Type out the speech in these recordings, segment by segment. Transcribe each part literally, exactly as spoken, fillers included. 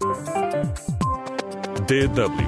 D W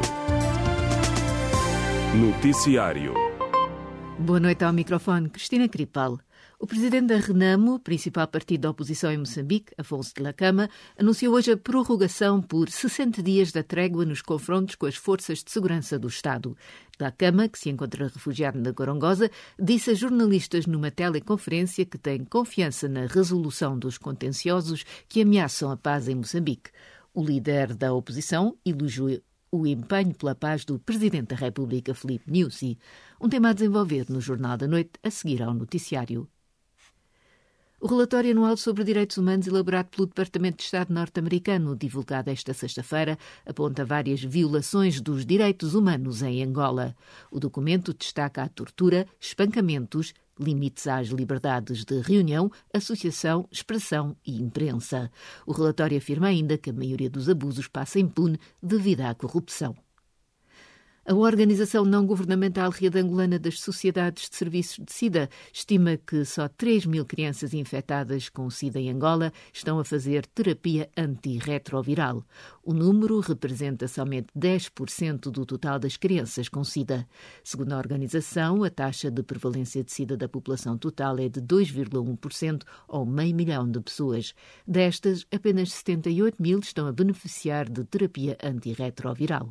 Noticiário. Boa noite ao microfone, Cristina Cripal. O presidente da Renamo, principal partido da oposição em Moçambique, Afonso Dhlakama, anunciou hoje a prorrogação por sessenta dias da trégua nos confrontos com as forças de segurança do Estado. Dhlakama, que se encontra refugiado na Gorongosa, disse a jornalistas numa teleconferência que tem confiança na resolução dos contenciosos que ameaçam a paz em Moçambique. O líder da oposição elogiou o empenho pela paz do Presidente da República, Filipe Nyusi. Um tema a desenvolver no Jornal da Noite, a seguir ao noticiário. O relatório anual sobre direitos humanos elaborado pelo Departamento de Estado norte-americano, divulgado esta sexta-feira, aponta várias violações dos direitos humanos em Angola. O documento destaca a tortura, espancamentos, limites às liberdades de reunião, associação, expressão e imprensa. O relatório afirma ainda que a maioria dos abusos passa impune devido à corrupção. A Organização Não-Governamental Rede Angolana das Sociedades de Serviços de SIDA estima que só três mil crianças infectadas com SIDA em Angola estão a fazer terapia antirretroviral. O número representa somente dez por cento do total das crianças com SIDA. Segundo a organização, a taxa de prevalência de SIDA da população total é de dois vírgula um por cento ou meio milhão de pessoas. Destas, apenas setenta e oito mil estão a beneficiar de terapia antirretroviral.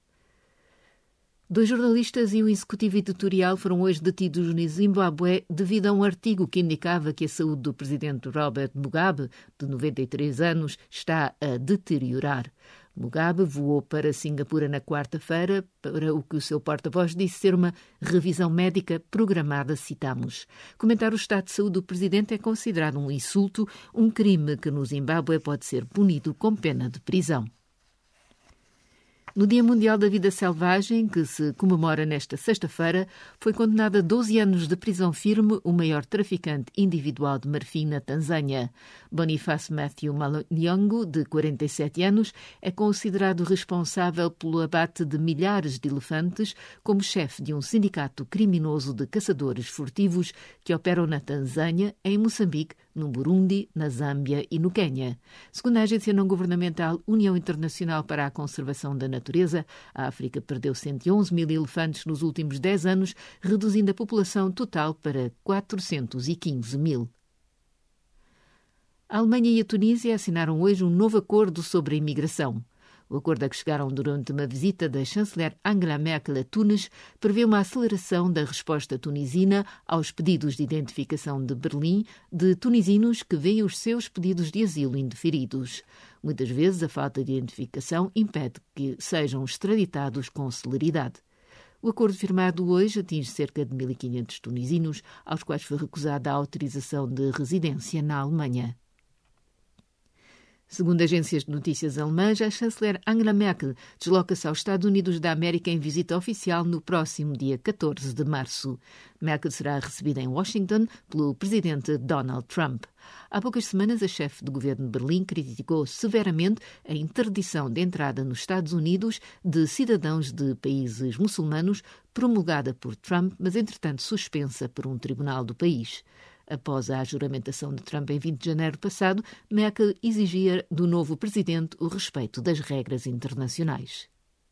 Dois jornalistas e um executivo editorial foram hoje detidos no Zimbábue devido a um artigo que indicava que a saúde do presidente Robert Mugabe, de noventa e três anos, está a deteriorar. Mugabe voou para Singapura na quarta-feira para o que o seu porta-voz disse ser uma revisão médica programada, citamos. Comentar o estado de saúde do presidente é considerado um insulto, um crime que no Zimbábue pode ser punido com pena de prisão. No Dia Mundial da Vida Selvagem, que se comemora nesta sexta-feira, foi condenado a doze anos de prisão firme o maior traficante individual de marfim na Tanzânia. Boniface Matthew Malonyango, de quarenta e sete anos, é considerado responsável pelo abate de milhares de elefantes como chefe de um sindicato criminoso de caçadores furtivos que operam na Tanzânia, em Moçambique, no Burundi, na Zâmbia e no Quênia. Segundo a agência não-governamental União Internacional para a Conservação da Natureza, a África perdeu cento e onze mil elefantes nos últimos dez anos, reduzindo a população total para quatrocentos e quinze mil. A Alemanha e a Tunísia assinaram hoje um novo acordo sobre a imigração. O acordo a que chegaram durante uma visita da chanceler Angela Merkel a Tunis prevê uma aceleração da resposta tunisina aos pedidos de identificação de Berlim de tunisinos que veem os seus pedidos de asilo indeferidos. Muitas vezes a falta de identificação impede que sejam extraditados com celeridade. O acordo firmado hoje atinge cerca de mil e quinhentos tunisinos, aos quais foi recusada a autorização de residência na Alemanha. Segundo agências de notícias alemãs, a chanceler Angela Merkel desloca-se aos Estados Unidos da América em visita oficial no próximo dia catorze de março. Merkel será recebida em Washington pelo presidente Donald Trump. Há poucas semanas, a chefe de governo de Berlim criticou severamente a interdição de entrada nos Estados Unidos de cidadãos de países muçulmanos promulgada por Trump, mas entretanto suspensa por um tribunal do país. Após a juramentação de Trump em vinte de janeiro passado, Merkel exigia do novo presidente o respeito das regras internacionais.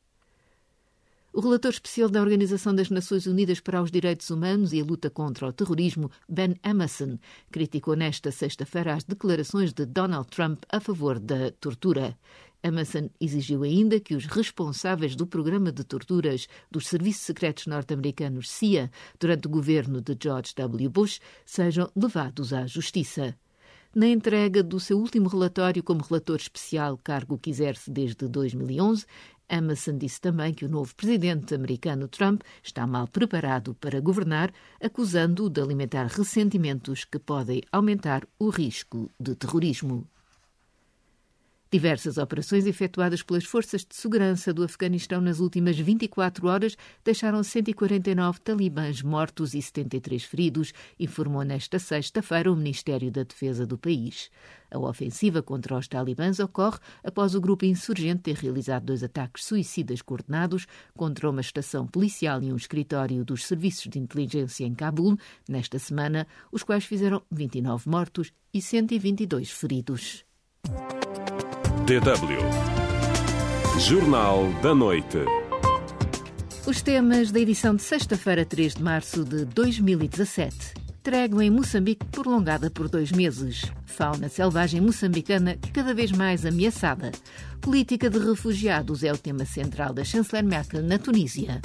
O relator especial da Organização das Nações Unidas para os Direitos Humanos e a Luta contra o Terrorismo, Ben Emmerson, criticou nesta sexta-feira as declarações de Donald Trump a favor da tortura. Emmerson exigiu ainda que os responsáveis do programa de torturas dos Serviços Secretos Norte-Americanos C I A durante o governo de George W. Bush sejam levados à justiça. Na entrega do seu último relatório como relator especial, cargo que exerce desde dois mil e onze, Emmerson disse também que o novo presidente americano Trump está mal preparado para governar, acusando-o de alimentar ressentimentos que podem aumentar o risco de terrorismo. Diversas operações efetuadas pelas forças de segurança do Afeganistão nas últimas vinte e quatro horas deixaram cento e quarenta e nove talibãs mortos e setenta e três feridos, informou nesta sexta-feira o Ministério da Defesa do país. A ofensiva contra os talibãs ocorre após o grupo insurgente ter realizado dois ataques suicidas coordenados contra uma estação policial e um escritório dos serviços de inteligência em Cabul nesta semana, os quais fizeram vinte e nove mortos e cento e vinte e dois feridos. D W Jornal da Noite. Os temas da edição de sexta-feira, três de março de dois mil e dezassete. Trégua em Moçambique prolongada por dois meses. Fauna selvagem moçambicana cada vez mais ameaçada. Política de refugiados é o tema central da chanceler Merkel na Tunísia.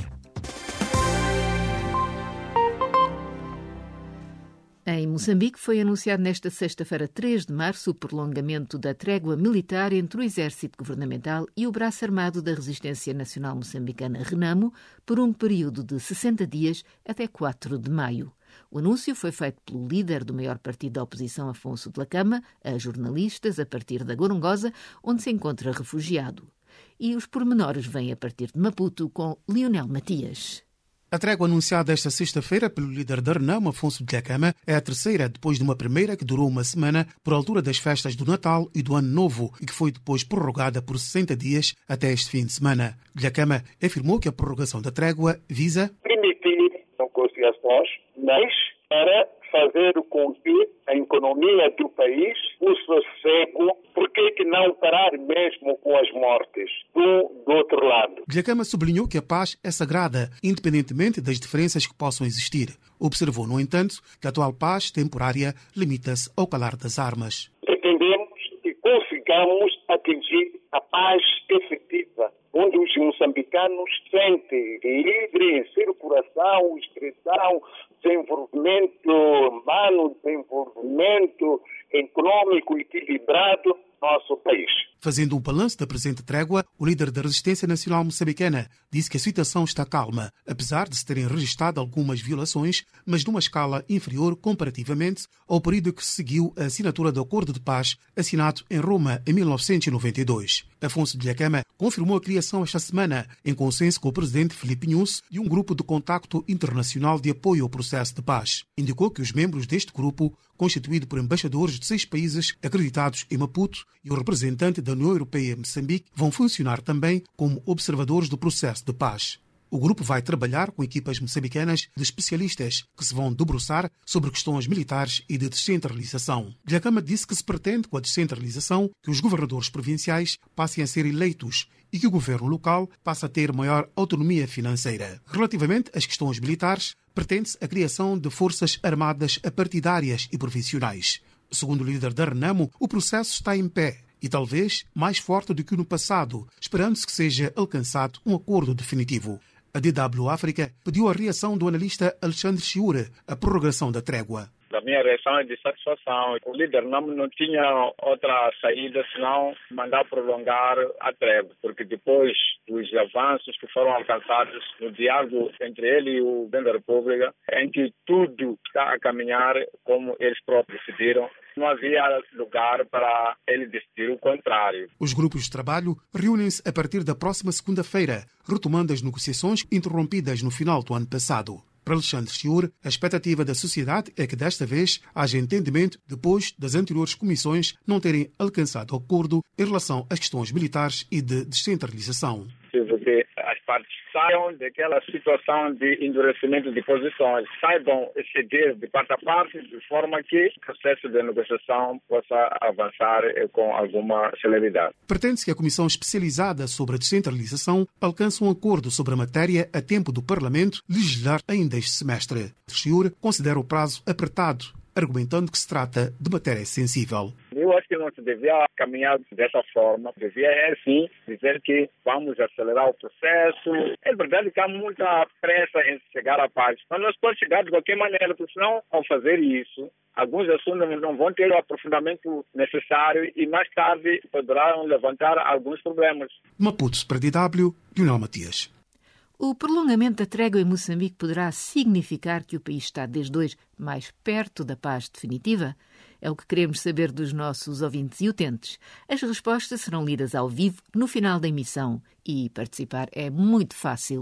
Em Moçambique foi anunciado nesta sexta-feira, três de março, o prolongamento da trégua militar entre o exército governamental e o braço armado da Resistência Nacional Moçambicana, RENAMO, por um período de sessenta dias até quatro de maio. O anúncio foi feito pelo líder do maior partido da oposição, Afonso Dhlakama, a jornalistas a partir da Gorongosa, onde se encontra refugiado. E os pormenores vêm a partir de Maputo com Lionel Matias. A trégua anunciada esta sexta-feira pelo líder da RENAMO, Afonso Dhlakama, é a terceira depois de uma primeira que durou uma semana por altura das festas do Natal e do Ano Novo e que foi depois prorrogada por sessenta dias até este fim de semana. Dhlakama afirmou que a prorrogação da trégua visa permitir negociações, mas para fazer com que a economia do país, o sossego, por que que não parar mesmo com as mortes do, do outro lado? Dhlakama sublinhou que a paz é sagrada, independentemente das diferenças que possam existir. Observou, no entanto, que a atual paz temporária limita-se ao calar das armas. Pretendemos que consigamos atingir a paz efetiva, onde os moçambicanos sentem livre em circulação, expressão, desenvolvimento humano, desenvolvimento econômico equilibrado no nosso país. Fazendo um balanço da presente trégua, o líder da Resistência Nacional Moçambicana disse que a situação está calma, apesar de se terem registrado algumas violações, mas numa escala inferior comparativamente ao período que seguiu a assinatura do Acordo de Paz assinado em Roma em mil novecentos e noventa e dois. Afonso Dhlakama confirmou a criação esta semana, em consenso com o presidente Filipe Nyusi, de um grupo de contacto internacional de apoio ao processo de paz. Indicou que os membros deste grupo, constituído por embaixadores de seis países acreditados em Maputo e o representante da União Europeia em Moçambique, vão funcionar também como observadores do processo de paz. O grupo vai trabalhar com equipas moçambicanas de especialistas que se vão debruçar sobre questões militares e de descentralização. Dhlakama disse que se pretende, com a descentralização, que os governadores provinciais passem a ser eleitos e que o governo local passe a ter maior autonomia financeira. Relativamente às questões militares, pretende-se a criação de forças armadas partidárias e profissionais. Segundo o líder da RENAMO, o processo está em pé e talvez mais forte do que no passado, esperando-se que seja alcançado um acordo definitivo. A D W África pediu a reação do analista Alexandre Chiure à prorrogação da trégua. A minha reação é de satisfação. O líder não, não tinha outra saída senão mandar prolongar a trégua, porque depois dos avanços que foram alcançados no diálogo entre ele e o governo da República, em que tudo está a caminhar como eles próprios decidiram, não havia lugar para ele decidir o contrário. Os grupos de trabalho reúnem-se a partir da próxima segunda-feira, retomando as negociações interrompidas no final do ano passado. Para Alexandre Chiure, a expectativa da sociedade é que desta vez haja entendimento depois das anteriores comissões não terem alcançado acordo em relação às questões militares e de descentralização. Que as partes saiam daquela situação de endurecimento de posições, saibam ceder de parte a parte, de forma que o processo de negociação possa avançar com alguma celeridade. Pretende-se que a Comissão Especializada sobre a Descentralização alcance um acordo sobre a matéria a tempo do Parlamento legislar ainda este semestre. Chiure considera o prazo apertado, argumentando que se trata de matéria sensível. Eu acho que não se devia caminhar dessa forma. Devia, é sim, dizer que vamos acelerar o processo. É verdade que há muita pressa em chegar à paz, mas nós podemos chegar de qualquer maneira, porque senão, ao fazer isso, alguns assuntos não vão ter o aprofundamento necessário e mais tarde poderão levantar alguns problemas. Maputo, para D W, Lionel Matias. O prolongamento da trégua em Moçambique poderá significar que o país está desde hoje mais perto da paz definitiva? É o que queremos saber dos nossos ouvintes e utentes. As respostas serão lidas ao vivo no final da emissão e participar é muito fácil.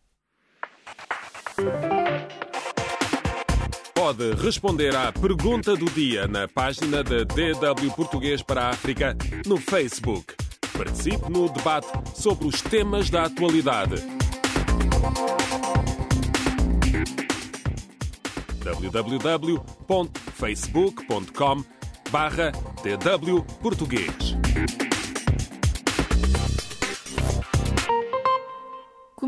Pode responder à pergunta do dia na página da D W Português para a África no Facebook. Participe no debate sobre os temas da atualidade. w w w ponto facebook ponto com barra D W Português.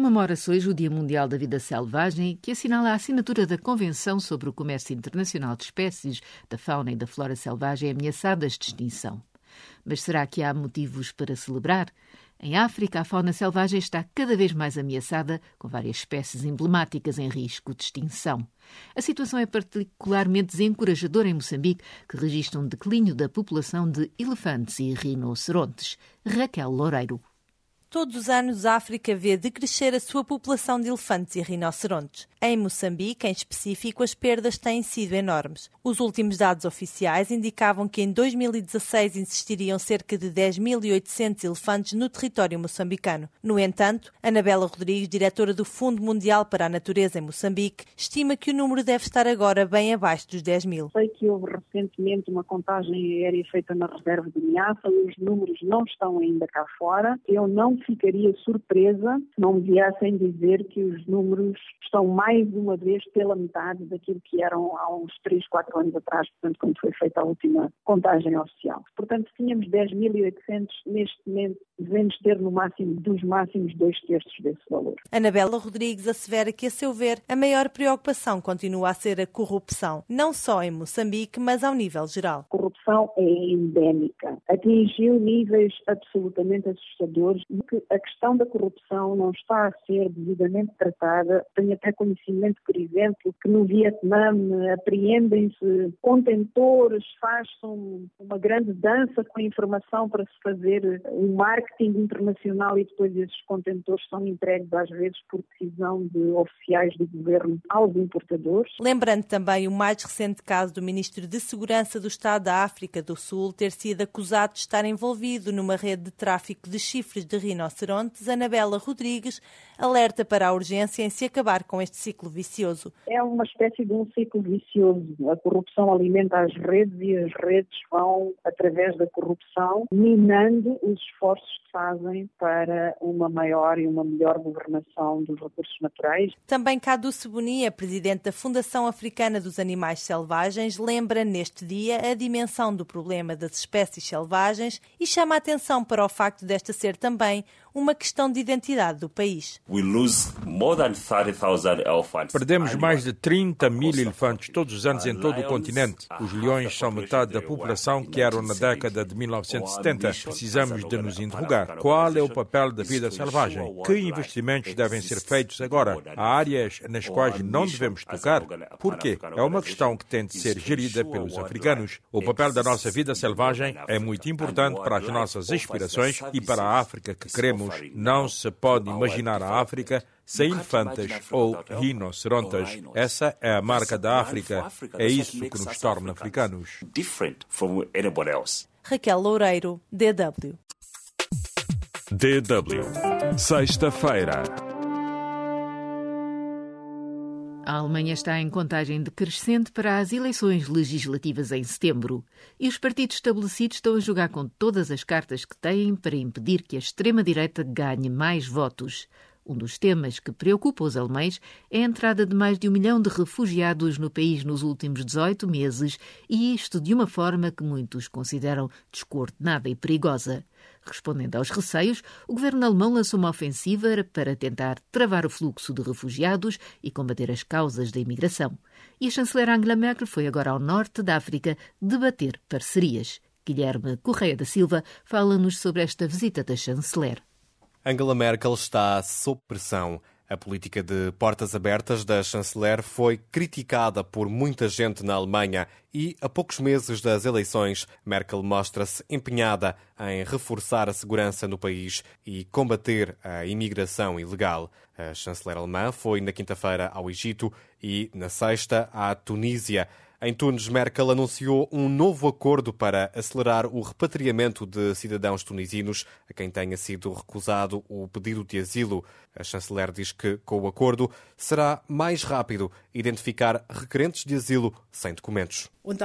Comemora-se hoje o Dia Mundial da Vida Selvagem, que assinala a assinatura da Convenção sobre o Comércio Internacional de Espécies da Fauna e da Flora Selvagem ameaçadas de extinção. Mas será que há motivos para celebrar? Em África, a fauna selvagem está cada vez mais ameaçada, com várias espécies emblemáticas em risco de extinção. A situação é particularmente desencorajadora em Moçambique, que registra um declínio da população de elefantes e rinocerontes. Raquel Loureiro. Todos os anos, a África vê decrescer a sua população de elefantes e rinocerontes. Em Moçambique, em específico, as perdas têm sido enormes. Os últimos dados oficiais indicavam que em dois mil e dezasseis existiriam cerca de dez mil e oitocentos elefantes no território moçambicano. No entanto, Anabela Rodrigues, diretora do Fundo Mundial para a Natureza em Moçambique, estima que o número deve estar agora bem abaixo dos dez mil. Sei que houve recentemente uma contagem aérea feita na reserva de ameaça, os números não estão ainda cá fora. Eu não ficaria surpresa se não me viessem dizer que os números estão mais uma vez pela metade daquilo que eram há uns três, quatro anos atrás, portanto, quando foi feita a última contagem oficial. Portanto, se tínhamos dez mil e oitocentos, neste momento devemos ter no máximo, dos máximos, dois terços desse valor. Anabela Rodrigues assevera que, a seu ver, a maior preocupação continua a ser a corrupção, não só em Moçambique, mas ao nível geral. A corrupção é endémica. Atingiu níveis absolutamente assustadores. A questão da corrupção não está a ser devidamente tratada. Tenho até conhecimento, por exemplo, que no Vietnã apreendem-se contentores, faz-se uma grande dança com a informação para se fazer um marketing internacional e depois esses contentores são entregues às vezes por decisão de oficiais do governo aos importadores. Lembrando também o mais recente caso do Ministro de Segurança do Estado da África do Sul ter sido acusado de estar envolvido numa rede de tráfico de chifres de rinocerontes, Anabela Rodrigues alerta para a urgência em se acabar com este ciclo vicioso. É uma espécie de um ciclo vicioso. A corrupção alimenta as redes e as redes vão, através da corrupção, minando os esforços que fazem para uma maior e uma melhor governação dos recursos naturais. Também Kadouce Bounia, presidente da Fundação Africana dos Animais Selvagens, lembra neste dia a dimensão do problema das espécies selvagens e chama a atenção para o facto desta ser também uma questão de identidade do país. Perdemos mais de trinta mil elefantes todos os anos em todo o continente. Os leões são metade da população que eram na década de mil novecentos e setenta. Precisamos de nos interrogar. Qual é o papel da vida selvagem? Que investimentos devem ser feitos agora? Há áreas nas quais não devemos tocar? Por quê? É uma questão que tem de ser gerida pelos africanos. O papel da nossa vida selvagem é muito importante para as nossas aspirações e para a África que queremos. Não se pode imaginar a África sem elefantes ou rinocerontes. Essa é a marca da África. É isso que nos torna africanos. Raquel Loureiro, D W. D W. Sexta-feira. A Alemanha está em contagem decrescente para as eleições legislativas em setembro e os partidos estabelecidos estão a jogar com todas as cartas que têm para impedir que a extrema-direita ganhe mais votos. Um dos temas que preocupa os alemães é a entrada de mais de um milhão de refugiados no país nos últimos dezoito meses e isto de uma forma que muitos consideram descoordenada e perigosa. Respondendo aos receios, o governo alemão lançou uma ofensiva para tentar travar o fluxo de refugiados e combater as causas da imigração. E a chanceler Angela Merkel foi agora ao norte da África debater parcerias. Guilherme Correia da Silva fala-nos sobre esta visita da chanceler. Angela Merkel está sob pressão. A política de portas abertas da chanceler foi criticada por muita gente na Alemanha e, a poucos meses das eleições, Merkel mostra-se empenhada em reforçar a segurança no país e combater a imigração ilegal. A chanceler alemã foi na quinta-feira ao Egito e, na sexta, à Tunísia. Em Tunis, Merkel anunciou um novo acordo para acelerar o repatriamento de cidadãos tunisinos a quem tenha sido recusado o pedido de asilo. A chanceler diz que, com o acordo, será mais rápido identificar requerentes de asilo sem documentos.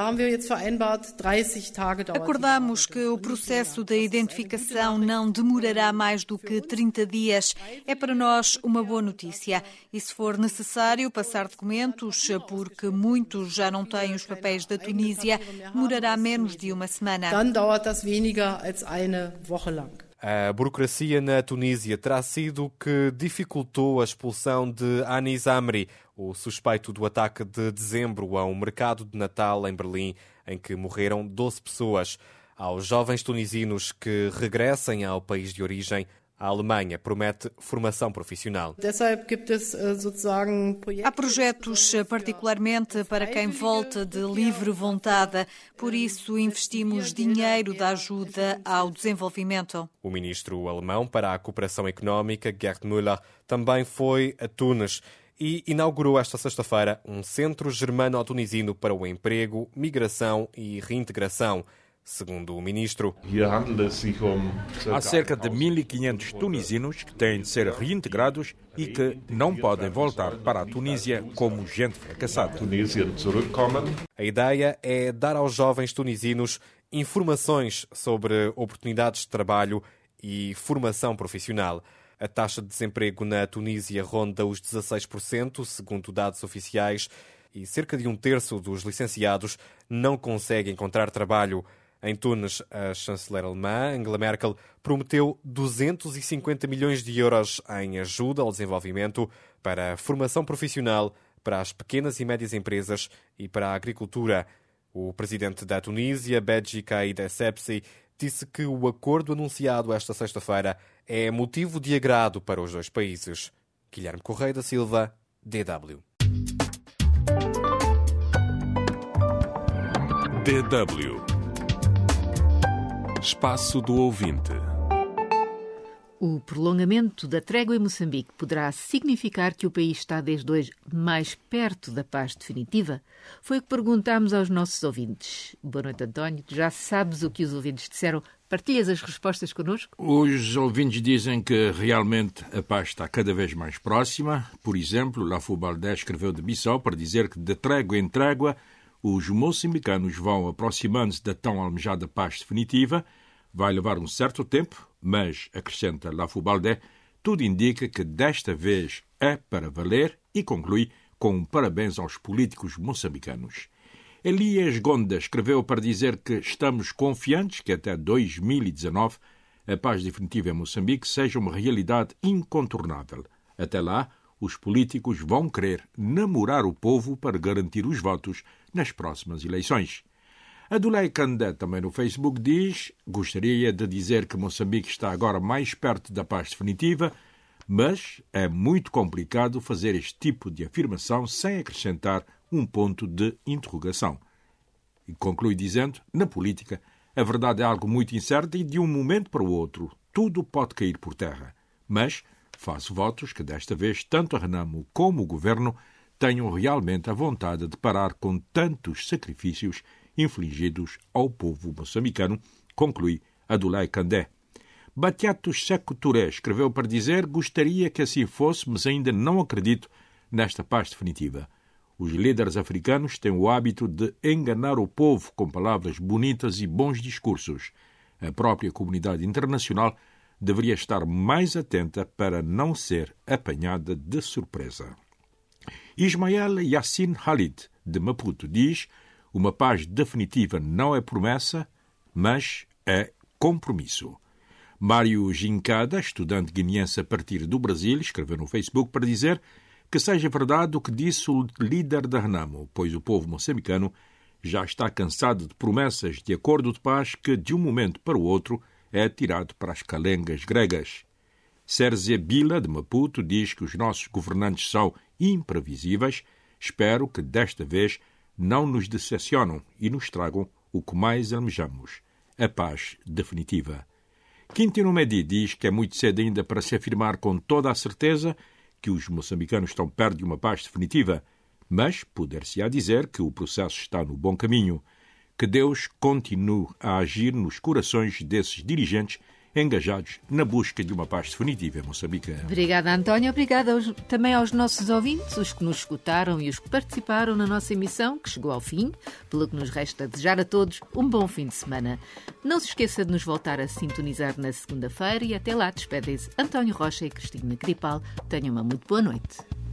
Acordamos que o processo de identificação não demorará mais do que trinta dias. É para nós uma boa notícia. E se for necessário passar documentos, porque muitos já não têm os papéis da Tunísia, demorará menos de uma semana. A burocracia na Tunísia terá sido o que dificultou a expulsão de Anis Amri, o suspeito do ataque de dezembro a um mercado de Natal em Berlim, em que morreram doze pessoas. Aos jovens tunisinos que regressem ao país de origem, a Alemanha promete formação profissional. Há projetos particularmente para quem volta de livre vontade, por isso investimos dinheiro da ajuda ao desenvolvimento. O ministro alemão para a cooperação económica, Gerd Müller, também foi a Tunis e inaugurou esta sexta-feira um centro germano-tunisino para o emprego, migração e reintegração. Segundo o ministro, há cerca de mil e quinhentos tunisinos que têm de ser reintegrados e que não podem voltar para a Tunísia como gente fracassada. A ideia é dar aos jovens tunisinos informações sobre oportunidades de trabalho e formação profissional. A taxa de desemprego na Tunísia ronda os dezasseis por cento, segundo dados oficiais, e cerca de um terço dos licenciados não consegue encontrar trabalho. Em Tunis, a chanceler alemã, Angela Merkel, prometeu duzentos e cinquenta milhões de euros em ajuda ao desenvolvimento para a formação profissional, para as pequenas e médias empresas e para a agricultura. O presidente da Tunísia, Beji Caid Essebsi, disse que o acordo anunciado esta sexta-feira é motivo de agrado para os dois países. Guilherme Correia da Silva, D W. D W. Espaço do Ouvinte. O prolongamento da trégua em Moçambique poderá significar que o país está desde hoje mais perto da paz definitiva? Foi o que perguntámos aos nossos ouvintes. Boa noite, António. Tu já sabes o que os ouvintes disseram. Partilhas as respostas connosco? Os ouvintes dizem que realmente a paz está cada vez mais próxima. Por exemplo, Lafou Baldé escreveu de Bissau para dizer que de trégua em trégua os moçambicanos vão aproximando-se da tão almejada paz definitiva. Vai levar um certo tempo, mas, acrescenta Lafou Baldé, tudo indica que desta vez é para valer e conclui com um parabéns aos políticos moçambicanos. Elias Gonda escreveu para dizer que estamos confiantes que até dois mil e dezanove a paz definitiva em Moçambique seja uma realidade incontornável. Até lá, os políticos vão querer namorar o povo para garantir os votos nas próximas eleições. Adulei Candé, também no Facebook, diz: gostaria de dizer que Moçambique está agora mais perto da paz definitiva, mas é muito complicado fazer este tipo de afirmação sem acrescentar um ponto de interrogação. E conclui dizendo: na política, a verdade é algo muito incerto e de um momento para o outro tudo pode cair por terra. Mas faço votos que desta vez tanto a Renamo como o governo tenham realmente a vontade de parar com tantos sacrifícios infligidos ao povo moçambicano, conclui Adulei Candé. Batiatos Seco Touré escreveu para dizer: gostaria que assim fosse, mas ainda não acredito nesta paz definitiva. Os líderes africanos têm o hábito de enganar o povo com palavras bonitas e bons discursos. A própria comunidade internacional deveria estar mais atenta para não ser apanhada de surpresa. Ismael Yassin Khalid, de Maputo, diz: uma paz definitiva não é promessa, mas é compromisso. Mário Gincada, estudante guineense a partir do Brasil, escreveu no Facebook para dizer que seja verdade o que disse o líder da Renamo, pois o povo moçambicano já está cansado de promessas de acordo de paz que, de um momento para o outro, é atirado para as calengas gregas. Sérgio Bila, de Maputo, diz que os nossos governantes são imprevisíveis. Espero que desta vez não nos decepcionam e nos tragam o que mais almejamos, a paz definitiva. Quintino Medi diz que é muito cedo ainda para se afirmar com toda a certeza que os moçambicanos estão perto de uma paz definitiva, mas poder-se-á dizer que o processo está no bom caminho. Que Deus continue a agir nos corações desses dirigentes engajados na busca de uma paz definitiva em Moçambique. Obrigada, António. Obrigada aos, também aos nossos ouvintes, os que nos escutaram e os que participaram na nossa emissão, que chegou ao fim, pelo que nos resta desejar a todos um bom fim de semana. Não se esqueça de nos voltar a sintonizar na segunda-feira e até lá despedem-se António Rocha e Cristina Gripal. Tenham uma muito boa noite.